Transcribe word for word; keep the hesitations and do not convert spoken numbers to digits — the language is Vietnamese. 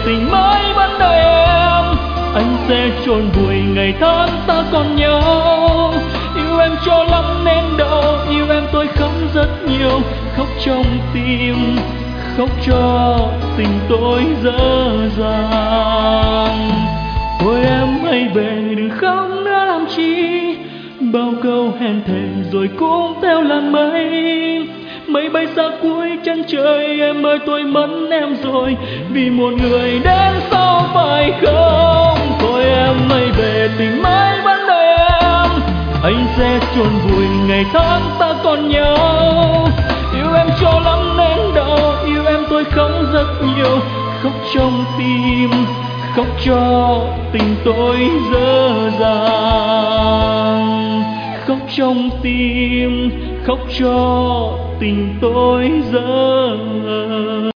tình mãi vẫn đợi em. Anh sẽ chôn vùi ngày tháng ta còn nhau. Yêu em cho lắm nên đau, yêu em tôi khóc rất nhiều, khóc trong tim, khóc cho tình tôi dở dàng. Thôi em hãy về đừng khóc nữa làm chi, bao câu hẹn thề rồi cũng theo làn mây. Mây bay xa cuối chân trời, em ơi tôi mất em rồi vì một người đến sau phải không? Thôi em hãy về tình mãi vẫn đợi em. Anh sẽ chôn vùi ngày tháng ta còn nhau. Yêu em cho lắm nên đau, yêu em tôi khóc rất nhiều, khóc trong tim, khóc cho tình tôi dở dàng. Khóc trong tim, khóc cho tình tôi dở